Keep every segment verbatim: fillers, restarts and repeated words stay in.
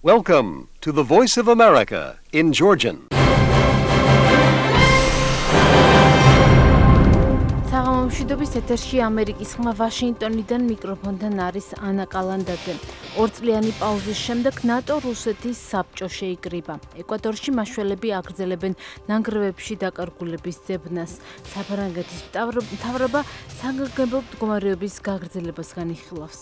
Welcome to the Voice of America in Georgian. საღამომშვიდობის ეთერში ამერიკის ხმა ვაშინგტონიდან მიკროფონთან არის ანა კალანდაძე. ორწლიანი პაუზის შემდეგ ნატო რუსეთის საბჭო შეიკრიბა. ეკვადორში მაშველები აგრძელებენ ნანგრევებში დაკარგულების ძებნას. საფრანგეთის მთავრობა საგანგებო მდგომარეობის გაგრძელებას განიხილავს.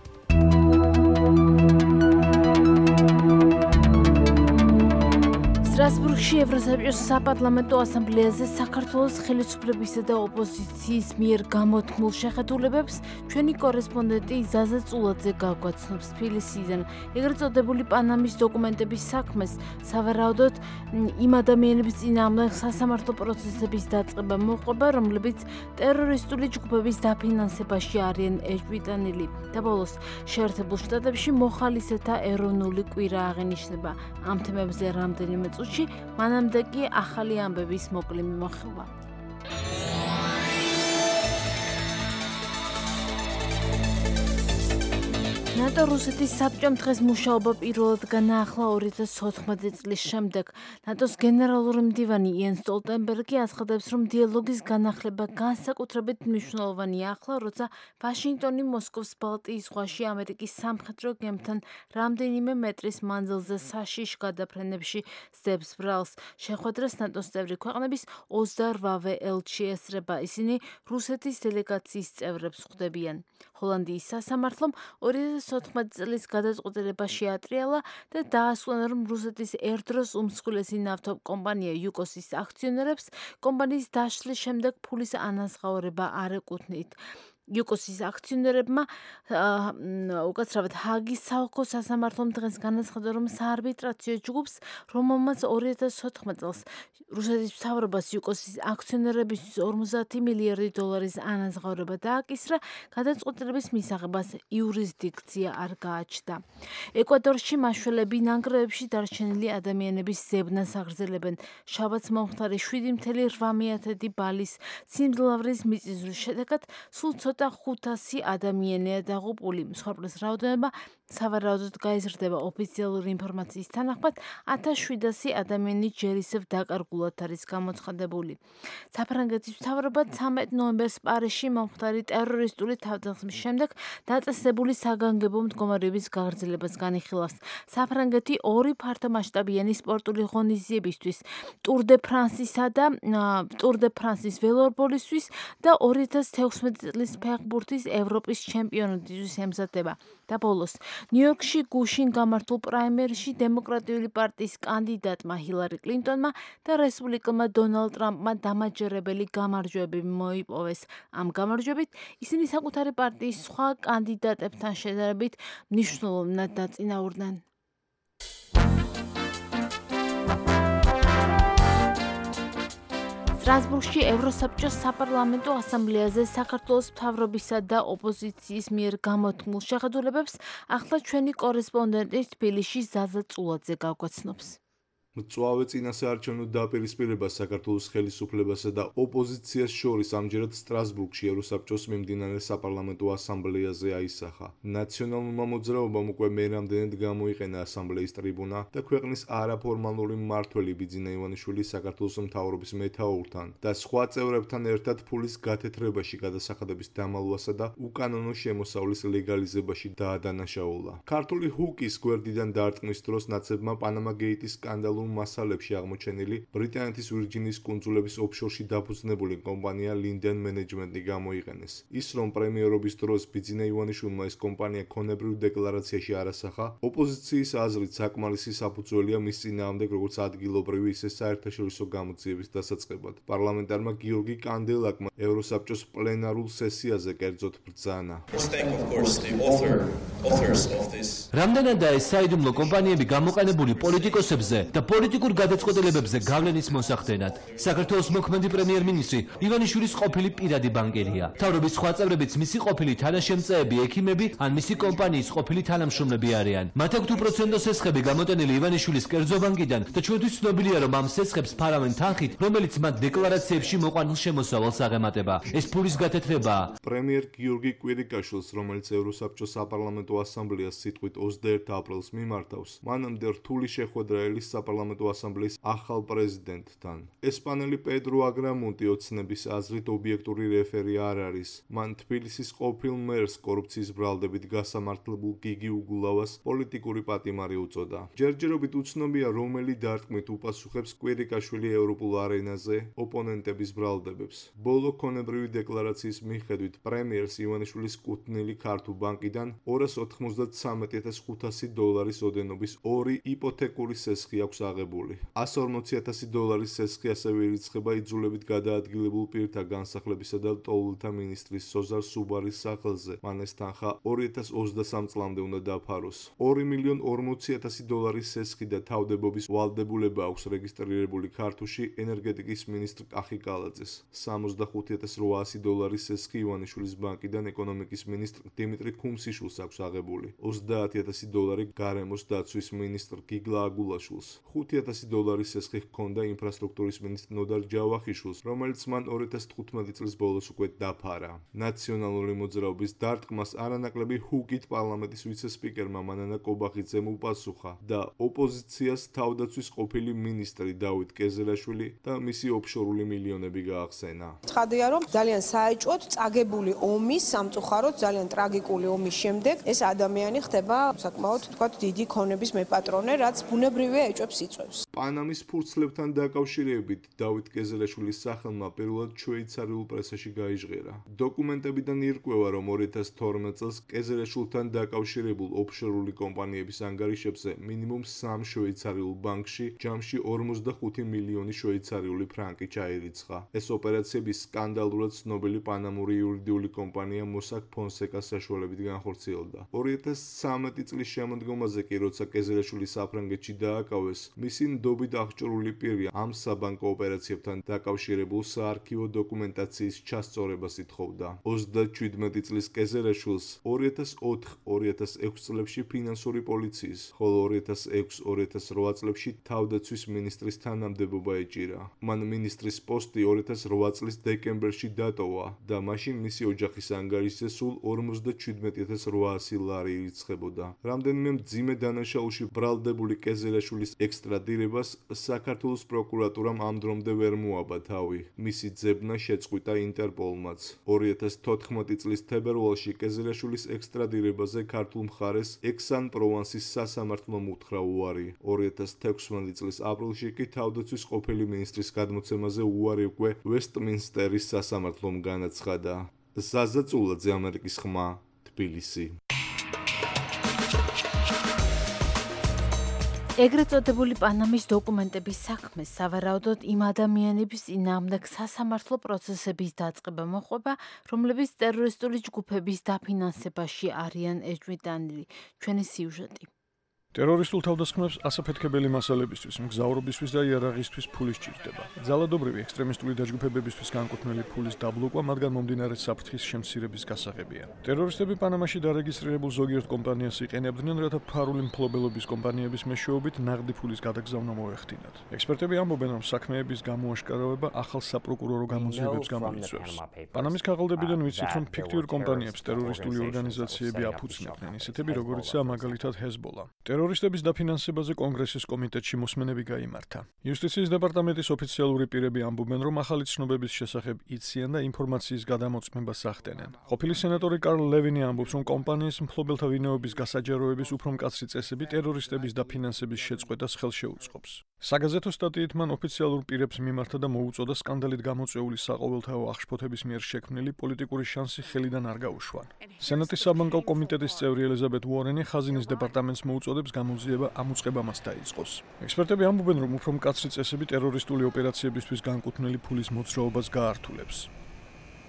სტრასბურგში ევროსაბჭოს საპარლამენტო ასამბლეაზე საქართველოს ხელისუფლებისა და ოპოზიციის მიერ გამოთქმულ შეხედულებებს ჩვენი კორესპონდენტი ზაზა წულაძე გაგვაცნობს თბილისიდან. ეგრეთ წოდებული პანამის დოკუმენტების საქმეს სავარაუდოდ იმ ადამიანების წინააღმდეგ სასამართლო პროცესების დაწყება მოყვება, რომლებიც ტერორისტული ჯგუფების დაფინანსებაში არიან ეჭვიტანილი. და ბოლოს შეერთებულ შტატებში მოხალისეთა ეროვნული კვირა აღინიშნება. ამ თემებზე რამდენიმე წუთში მანამდე კი ახალი ამბების მოკლე მიმოხილვა. ნატო რუსეთის საბჭომ დღეს მუშაობა პირველად განაახლა ორი ათას ოთხმოცი წლის შემდეგ. ნატოს გენერალური მდივანი იენს სტოლტენბერგი აცხადებს, რომ დიალოგის განახლება განსაკუთრებით მნიშვნელოვანია ახლა, როცა ვაშინგტონი მოსკოვს ბალტიის ზღვაში ამერიკის სამხედრო გემთან რამდენიმე მეტრის მანძილზე საშიშ გადაფრენებში სდებს ბრალს. შეხვედრას ნატოს წევრი ქვეყნების ოცდაოთხ ელჩი ესწრება. ისინი რუსეთის დელეგაციის წევრებს ხვდებიან. ჰოლანდიის სასამართლომ ორი ათას ოთხმოცი წლის გადაწყვეტილება შეატრიალა და დაასკვნა, რომ რუსეთის ერთდროს უმსხვილესი ნავთობკომპანია იუკოსის აქციონერებს კომპანიის დაშლის შემდეგ ფულის ანაზღაურება არ ეკუთვნით. იუკოსის აქციონერებმა უკაცრავად ჰააგის საოლქო სასამართლომ დღეს განაცხადა, რომ საარბიტრაციო ჯგუფს, რომელმაც ორი ათას ოთხმოცი წელს რუსეთის მთავრობას იუკოსის აქციონერებისთვის ორმოცდაათი მილიარდი დოლარის ანაზღაურება დააკისრა, გადაწყვეტილების მისაღებას იურისდიქცია არ გააჩნდა. ეკვადორში მაშველები ნანგრევებში დარჩენილი ადამიანების ზებნას აგრძელებენ. შაბათს მომხდარი შვიდი წუთი რვა მეათედი ბალის სიმძლავრის მიწისძვრის შედეგად სულ ცოტა ხუთასი ადამიანია დაღუპული. მსხვერპლის რაოდენობა სავარაუდოდ გაიზრდება. ოფიციალური ინფორმაციის თანახმად ათას შვიდასი ადამიანი ჯერისევ დაკარგულად არის გამოცხადებული. საფრანგეთის მთავრობა ცამეტ ნოემბერს პარიზში მომხდარი ტერორისტული თავდასხმის შემდეგ დაწესებული საგანგებო მდგომარეობის გაგრძელებას განიხილავს. საფრანგეთი ორი ფართომასშტაბიანი სპორტული ღონისძიებისთვის, ტურ დე ფრანსისა და ტურ დე ფრანსის ველორბოლისთვის და ორი ათას თექვსმეტი წლის ფეხბურთის ევროპის ჩემპიონატისთვის ემზადება. და ბოლოს ნიუ-იორკში გუშინ გამართულ პრაიმერში დემოკრატიული პარტიის კანდიდატმა ჰილარი კლინტონმა და რესპუბლიკელმა დონალდ ტრამპმა დამაჯერებელი გამარჯვებები მოიპოვეს. ამ გამარჯვებით ისინი საკუთარი პარტიის სხვა კანდიდატებთან შედარებით მნიშვნელოვნად დაწინაურდნენ. სტრასბურგში ევროსაბჭოს საპარლამენტო ასამბლეაზე საქართველოს მთავრობისა და ოპოზიციის მიერ გამოთქმულ შეხედულებებს ახლა ჩვენი კორესპონდენტი თბილისში ზაზა წულაძე გაგვაცნობს. მწვავე წინასაარჩევნო დაპირისპირებას საქართველოს ხელისუფლებასა და ოპოზიციას შორის ამჯერად სტრასბურგში ევროსაბჭოს მიმდინარე საპარლამენტო ასამბლეაზე აისახა. ნაციონალურმა მოძრაობამ უკვე მერამდენედ გამოიყენა ასამბლეის ტრიბუნა და ქვეყნის არაფორმალური მმართველი ბიძინა ივანიშვილი საქართველოს მთავრობის მეთაურთან და სხვა წევრებთან ერთად ფულის გათეთრებაში გადასახადების დამალვასა და უკანონო შემოსავლის ლეგალიზებაში დაადანაშაულა. ქართული ჰუკის გვერდიდან დარტყმის დროს ნაცებმა პანამა გეიტის სკანდალურ მასალებში აღმოჩენილი ბრიტანეთის ვირჯინიის კუნძულების ოფშორში დაფუძნებული კომპანია Linden Management-ი გამოიყენეს. ის რომ პრემიერობის დროს ბიძინა ივანიშვილმა ეს კომპანია ქონებრივ დეკლარაციაში არასახა, ოპოზიციის აზრით საკმარისი საფუძველია მის წინააღმდეგ როგორც ადგილობრივი, ისე საერთაშორისო გამოძიების დასაწყებად. პარლამენტარმა გიორგი კანდელაკმა ევროსაბჭოს პლენარულ სესიაზე კერძოდ ბრძანა. რამდენადაა ეს საიდუმლო კომპანიები გამოყენებული პოლიტიკოსებზე და პოლიტიკურ გადაწყვეტილებებზე გავლენის მოსახდენად. საქართველოს მოქმედი პრემიერ-მინისტრი ივანიშვილის ყოფილი პირადი ბანკერია. მთავრობის სხვა წევრებიც მისი ყოფილი თანაშემწეები, ექიმები ან მისი კომპანიის ყოფილი თანამშრომლები არიან. მათ აქვთ უპროცენტო სესხები გამოტენილი ივანიშვილის კერძო ბანკიდან და ჩვენთვის ცნობილია, რომ ამ სესხებს ფარავენ თანხით, რომელიც მათ დეკლარაციებში მოყვანილ შემოსავალს აღემატება. ეს ფულის გათეთრებაა. პრემიერ გიორგი კვირიკაშვილს, რომელიც ევროსაბჭოს საპარლამენტო ასამბლეას სიტყვით ოცდაერთი აპრილს მიმართავს, მანამდე რთული შეხვედრა ელის საპარლამენტო ასამბლეის ახალ პრეზიდენტთან. ესპანელი პედრო აგრამუნტი ოცნების აზრით ობიექტური რეფერი არ არის. მან თბილისის ყოფილ მერს კორუფციის ბრალდებით გასამართლებულ გიგი უგულავას პოლიტიკური პატიმარი უწოდა. ჯერჯერობით უცნობია, რომელი დარტყმით უპასუხებს კვირიკაშვილი ევროპულ არენაზე ოპონენტების ბრალდებებს. ბოლო ქონებრივი დეკლარაციის მიხედვით, პრემიერს ივანიშვილის კუთვნილი ქართულ ბანკიდან ორას ოთხმოცდათსამეტი ათას ხუთასი დოლარის ოდენობის ორი იპოთეკური სესხი აქვს აღებული. ასი ორმოცი ათასი დოლარის სესხი ასევე ირიცხება იძულებით გადაადგილებულ პირთა განსახლებისა და ლტოლვილთა მინისტრის სოზარ სუბარის სახელზე. მან ეს თანხა ორი ათას ოცდასამ წლამდე უნდა დაფაროს. ორი მილიონი ორმოცი ათასი დოლარის სესხი და თავდებობის ვალდებულება აქვს რეგისტრირებული ქართულში ენერგეტიკის მინისტრ კახი კალაძეს. სამოცდახუთი ათას რვაასი დოლარის სესხი ივანიშვილის ბანკიდან ეკონომიკის მინისტრ დიმიტრი ქუმსიშვილს აქვს აღებული. ოცდაათი ათასი დოლარი გარემოს დაცვის მინისტრ გიგლა აგულაშვილს. ხუთი ათასი დოლარის სესხი ჰქონდა ინფრასტრუქტურის მინისტრ ნოდარ ჯავახიშვილს, რომელიც მან ორი ათას თხუთმეტი წლის ბოლოს უკვე დაფარა. ნაციონალური მოძრაობის დარტყმას არანაკლები ჰუკით პარლამენტის ვიცე-სპიკერმა მანანა კობახიძემ უპასუხა და ოპოზიციას თავდაცვის ყოფილი მინისტრი დავით კეზელაშვილი და მისი ოფშორული მილიონები გაახსენა. ცხადია, რომ ძალიან საეჭვოდ წაგებული ომის, სამწუხაროდ ძალიან ტრაგიკული ომის შემდეგ ეს ადამიანი ხდება საკმაოდ თქვათ დიდი ქონების მეპატრონე, რაც ბუნებრივია ეჭვებს იწვევს. პანამის ფურცლებთან დაკავშირებით დავით კეზელაშვილის სახელმა პირველად შვეიცარიულ პრესაში გაიჟღერა. დოკუმენტებიდან ირკვევა, რომ ორი ათას თორმეტ წელს კეზელაშვილთან დაკავშირებულ ოფშორული კომპანიების ანგარიშებზე მინიმუმ სამ შვეიცარიულ ბანკში ჯამში ორმოცდახუთი მილიონი შვეიცარიული ფრანკი ჩაირიცხა. ეს ოპერაციები სკანდალურად ცნობილი პანამური იურიდიული კომპანია მოსაკ ფონსეკას საშუალებით განხორციელდა. ორი ათას ცხრამეტი წლის შემოდგომაზე კი, როცა კეზელაშვილი საფრანგეთში დააკავეს, მისი ნდობით აღჭურვილი პირი ამ საბანკო ოპერაციებთან დაკავშირებულ საარქივო დოკუმენტაციის ჩასწორებას ითხოვდა. ოცდაჩვიდმეტი წლის კეზელაშვილს ორი ათას ოთხ ორი ათას ექვს წლებში ფინანსური პოლიციის, ხოლო ორი ათას ექვს ორი ათას რვა წლებში თავდაცვის მინისტრის თანამდებობა ეჭირა. მან მინისტრის პოსტი ორი ათას რვა წლის დეკემბერში დატოვა და მაშინ მისი ოჯახის ანგარიშზე სულ ორმოცდაჩვიდმეტი ათას რვაასი ლარი ირიცხებოდა. რამდენიმე მძიმე დანაშაულში ბრალდებული კეზელაშვილის ექსტრადირებას საქართველოს პროკურატურამ ამ დრომდე ვერ მოაბა თავი. მისი ძებნა შეწყვიტა ინტერპოლმაც. ორი ათას თოთხმეტი წლის თებერვალში კეზელაშვილის ექსტრადირებაზე ქართულ მხარეს ექსან-პროვანსის სასამართლომ უთხრა უარი. ორი ათას თექვსმეტი წლის აპრილში კი თავდაცვის ყოფილი მინისტრის გადმოცემაზე უარი უკვე ვესტმინსტერის სასამართლომ განაცხადა. ზაზა წულაძე, ამერიკის ხმა, თბილისი. ეგრეთ წოდებული პანამის დოკუმენტების საქმე სავარაუდოდ იმ ადამიანების წინააღმდეგ სასამართლო პროცესების დაწყება მოყვება, რომლებიც ტერორისტული ჯგუფების დაფინანსებაში არიან ეჭვმიტანილი. ჩვენი სიუჟეტი. ტერორისტულ თავდასხმებს ასაფეთქებელი მასალებისთვის, მგზავრობისთვის და იარაღისთვის ფული სჭირდება. ძალადობრივი ექსტრემისტული დაჯგუფებებისთვის განკუთვნილი ფულის დაბლოკვა მათგან მომდინარე საფრთხის შემცირების გასაღებია. ტერორისტები პანამაში დარეგისტრირებულ ზოგიერთ კომპანიას იყენებდნენ, რათა ფარული მფლობელობის კომპანიების მეშვეობით ნაღდი ფულის გადაგზავნა მოეხდინათ. ექსპერტები ამბობენ, რომ საქმეების გამოაშკარავება ახალ საპროკურორო გამოძიებებს გამოიწვევს. პანამის ქაღალდებიდან ვიცით, რომ ფიქტიურ კომპანიებს ტერორისტული ორგანიზაციები აფუძნებდნენ, ისეთები როგორიცაა მაგალითად ჰეზბოლა. ტერორისტების დაფინანსებაზე კონგრესის კომიტეტში მოსმენები გაიმართა. იუსტიციის დეპარტამენტის ოფიციალური პირები ამბობენ, რომ ახალი ცნობების შესახებ იციან და ინფორმაციის გადამოწმებას ახდენენ. ყოფილი სენატორი კარლ ლევინი ამბობს, რომ კომპანიის მფლობელთა ვინაობის გასაჯაროების უფრო მკაცრი წესები ტერორისტების დაფინანსების შეწყვეტას ხელშეუწყობს. საგაზეთო სტატიით მან ოფიციალურ პირებს მიმართა და მოუწოდა სკანდალით გამოწვეული საყოველთაო აღშფოთების მიერ შექმნილი პოლიტიკური შანსი ხელიდან არ გაუშვან. სენატის საბანკო კომიტეტის წევრი ელიზაბეთ უორენი ხაზინის დეპარტამენტს მოუწოდებს გამოძიება ამ უწყებამაც დაიწყოს. ექსპერტები ამბობენ, რომ უფრო მკაცრი წესები ტერორისტული ოპერაციებისთვის განკუთვნილი ფულის მოძრაობას გაართულებს.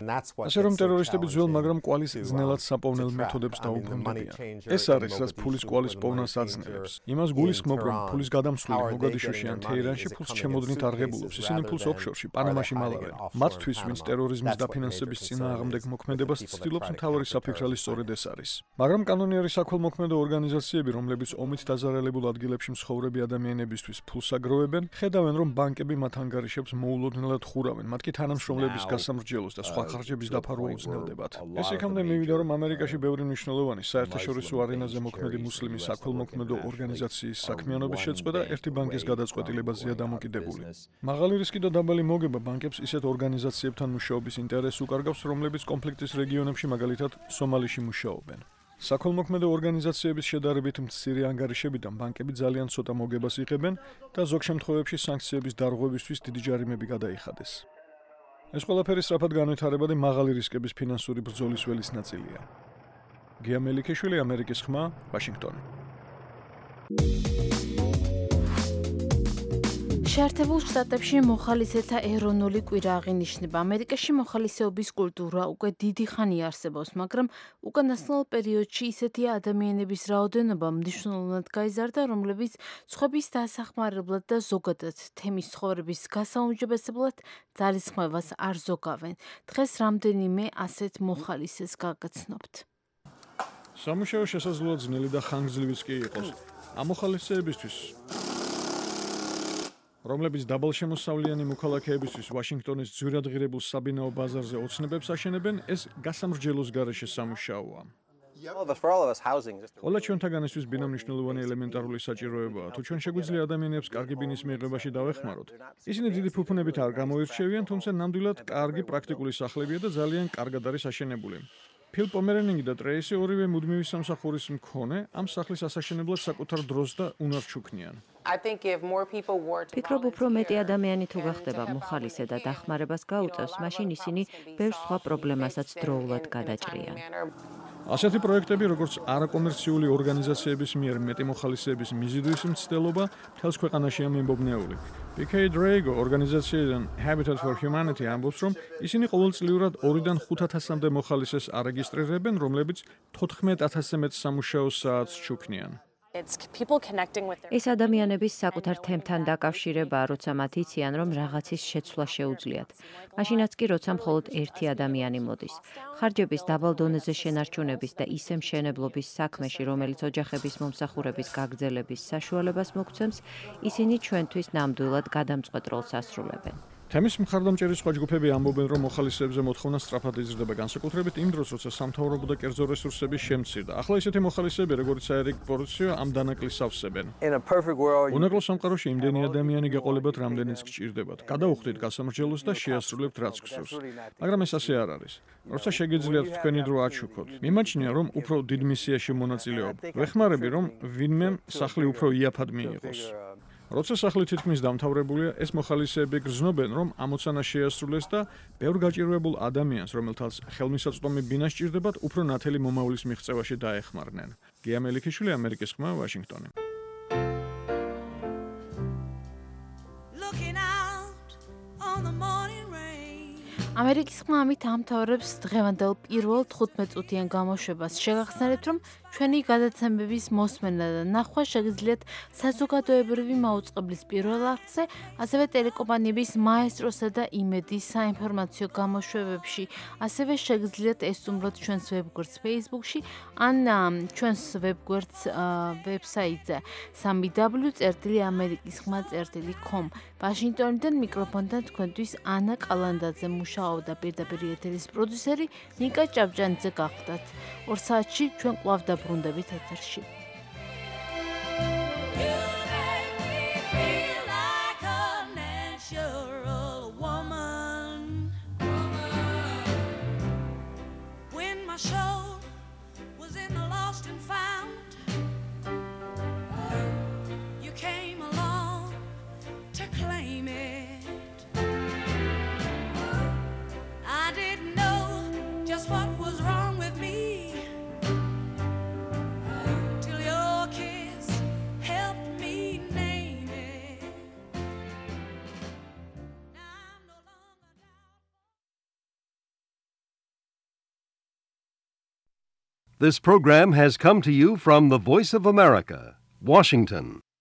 ასე რომ ტერორისტები ძველ, მაგრამ კვალის ძნელად საპოვნელ მეთოდებს დაუბრუნდებიან. ეს არის, რაც ფულის კვალის პოვნას აძნელებს. იმას გულისხმობ, რომ ფულის გადამსვლელი მოგადიშოში ან თეირანში ფულს ჩემოდნით არღებულობს. ისინი ფულს ოქშორში, პანამაში მალავენ. მათთვის, ვინც ტერორიზმის დაფინანსების წინააღმდეგ მოქმედებას ცდილობს, მთავარი საფიქრალი სწორედ ეს არის. მაგრამ კანონიერი საქველმოქმედო ორგანიზაციები, რომლებიც ომით დაზარალებულ ადგილებში მცხოვრები ადამიანებისთვის ფულს აგროვებენ, ხედავენ, რომ ბანკები მათ ანგარიშებს მოულოდნელად ხურავენ, მათ კი თანამშრომლების გასამრჯელოს და სხვა ხარჯების დაფარვა უზნელდებათ. ეს იქამდე მივიდა, რომ ამერიკაში ბევრი მნიშვნელოვანი საერთაშორისო არენაზე მოქმედი მუსლიმი საქველმოქმედო ორგანიზაციის საქმიანობის შეწყვეტა ერთი ბანკის გადაწყვეტილებაზეა დამოკიდებული. მაღალი რისკი და დაბალი მოგება ბანკებს ისეთ ორგანიზაციებთან მუშაობის ინტერესს უკარგავს, რომლებიც კონფლიქტის რეგიონებში, მაგალითად, სომალიში მუშაობენ. საქველმოქმედო ორგანიზაციების შედარებით მცირე ანგარიშებიდან ბანკები ძალიან ცოტა მოგებას იღებენ და ზოგ შემთხვევებში სანქციების დარღვევისთვის დიდი ჯარიმები გადაიხადეს. ეს ყველაფერი სწრაფად განვითარებადი მაღალი რისკების ფინანსური ბრძოლის ველის ნაწილია. გია მელიქიშვილი, ამერიკის ხმა, ვაშინგტონი. შეერთებულ შტატებში მოხალისეთა ეროვნული კვირა აღინიშნება. ამერიკაში მოხალისეობის კულტურა უკვე დიდი ხანია არსებობს, მაგრამ უკანასკნელ პერიოდში ისეთი ადამიანების რაოდენობა მნიშვნელოვნად გაიზარდა, რომლებიც სხვების დასახმარებლად და ზოგადად თემის ცხოვრების გასაუმჯობესებლად ძალისხმევას არ ზოგავენ. დღეს რამდენიმე ასეთ მოხალისეს გაგაცნობთ. სამუშაო შესაძლოა ძნელი და ხანგრძლივიც კი იყოს. ამ მოხალისეებისთვის რომლებიც დაბალშემოსავლიანი მოქალაქეებისთვის ვაშინგტონის ძვირად ღირებულ საბინაო ბაზარზე ოცნებებს აშენებენ, ეს გასამრჯელოს გარეშე სამუშაოა. ყველა ჩვენთაგანისთვის ბინა მნიშვნელოვანი ელემენტარული საჭიროებაა. თუ ჩვენ შეგვიძლია ადამიანებს კარგი ბინის მიღებაში დავეხმაროთ, ისინი დიდი ფუფუნებით არ გამოირჩევიან, თუმცა ნამდვილად კარგი პრაქტიკული სახლებია და ძალიან კარგად არის აშენებული. ფილ პომერენინგი და ტრეისი ორივე მუდმივი სამსახურის მქონე, ამ სახლის ასაშენებლად საკუთარ დროს და უნარს ჩუქნიან. ფიქრობ, უფრო მეტი ადამიანი თუ გახდება მოხალისე და დახმარებას გაუწევს, მაშინ ისინი ბევრ სხვა პრობლემასაც დროულად გადაჭრიან. ასეთი პროექტები, როგორც არაკომერციული ორგანიზაციების მიერ მეტი მოხალისეების მიზიდვის მცდელობა, მთელს ქვეყანაშია მიმობნეული. პი კეი დრეიგო ორგანიზაციიდან Habitat for Humanity ამბობს, რომ ისინი ყოველწლიურად ორიდან ხუთ ათასამდე მოხალისეს არეგისტრირებენ, რომლებიც თოთხმეტ ათასზე მეტ სამუშაო საათს ჩუქნიან. ეს ადამიანების საკუთარ თემთან დაკავშირებაა, როცა მათ იციან, რომ რაღაცის შეცვლა შეუძლიათ. მაშინაც კი, როცა მხოლოდ ერთი ადამიანი მოდის. ხარჯების დაბალ დონეზე შენარჩუნების და ისე მშენებლობის საქმეში, რომელიც ოჯახების მომსახურების გაგრძელების საშუალებას მოგცემს, ისინი ჩვენთვის ნამდვილად გადამწყვეტ როლს ასრულებენ. თემის მხარდამჭერი სხვა ჯგუფები ამბობენ, რომ მოხალისეებზე მოთხოვნა სწრაფად იზრდება, განსაკუთრებით იმ დროს, როცა სამთავრობო და კერძო რესურსები შემცირდა. ახლა ისეთი მოხალისეები, როგორც ერიკ პორციო, ამ დანაკლისს ავსებენ. უნაკლო სამყაროში იმდენი ადამიანი გეყოლებათ, რამდენიც გჭირდებათ. გადაუხდით გასამრჯელოს და შეასრულებთ რაც გსურს. მაგრამ ეს ასე არ არის. როცა შეგიძლიათ თქვენი დრო აჩუქოთ, მიმაჩნია, რომ უფრო დიდ მისიაში მონაწილეობ. ვეხმარები, რომ ვინმე სახლი უფრო იაფად მიიღოს. როცა სახლი თითქმის დამთავრებულია, ეს მოხალისეები გრძნობენ, რომ ამოცანა შეასრულეს და ბევრ გაჭირვებულ ადამიანს, რომელთაც ხელმისაწვდომი ბინა სჭირდებათ, უფრო ნათელი მომავლის მიღწევაში დაეხმარნენ. გია მელიქიშვილი, ამერიკის ხმა, ვაშინგტონი. ამერიკის ხმა ამით ამთავრებს დღევანდელ პირველ თხუთმეტ-წუთიან გამოშვებას. შეგახსენებთ, რომ ჩვენი გადაცემების მოსმენა და ნახვა შეგიძლიათ საზოგადოებრივი მაუწყებლის პირველ არხზე, ასევე ტელეკომპანიების მაესტროსა და იმედის საინფორმაციო გამოშვებებში. ასევე შეგიძლიათ ესწუმროთ ჩვენს ვებგვერდს Facebook-ში ან ჩვენს ვებგვერდს ვებსაიტზე სამი დაბლიუ წერტილი ამერიკის ხმა წერტილი com. ვაშინგტონიდან მიკროფონთან თქვენთვის ანა კალანდაძე მუშაობდა, პირდაპირ ეთერის პროდიუსერი ნიკა ჭავჭანიძე გახლდათ. ორ საათში ჩვენ კვლავ დაბრუნდებით ეთერში. What was wrong with me till This program has come to you from the Voice of America, Washington.